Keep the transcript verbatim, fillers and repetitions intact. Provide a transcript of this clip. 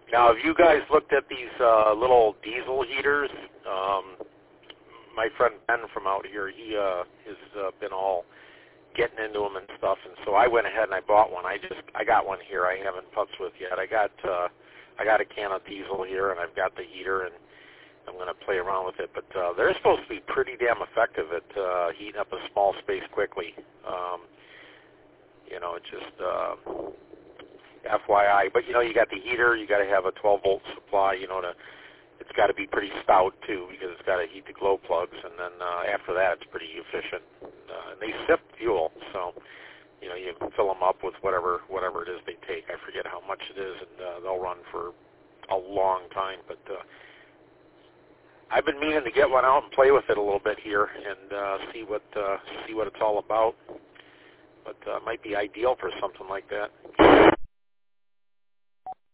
Now, have you guys looked at these uh, little diesel heaters? Um, my friend Ben from out here, he uh, has uh, been all getting into them and stuff, and so I went ahead and I bought one. I just I got one here. I haven't putzed with yet. I got uh, I got a can of diesel here, and I've got the heater, and I'm going to play around with it. But uh, they're supposed to be pretty damn effective at uh, heating up a small space quickly. Um, you know, it's just uh, F Y I. But you know, you got the heater. You got to have a twelve volt supply. You know, to it's got to be pretty stout too, because it's got to heat the glow plugs, and then uh, after that, it's pretty efficient. Uh, and they sift fuel, so you know you fill them up with whatever whatever it is they take. I forget how much it is, and uh, they'll run for a long time. But uh, I've been meaning to get one out and play with it a little bit here and uh, see what uh, see what it's all about. But uh, it might be ideal for something like that.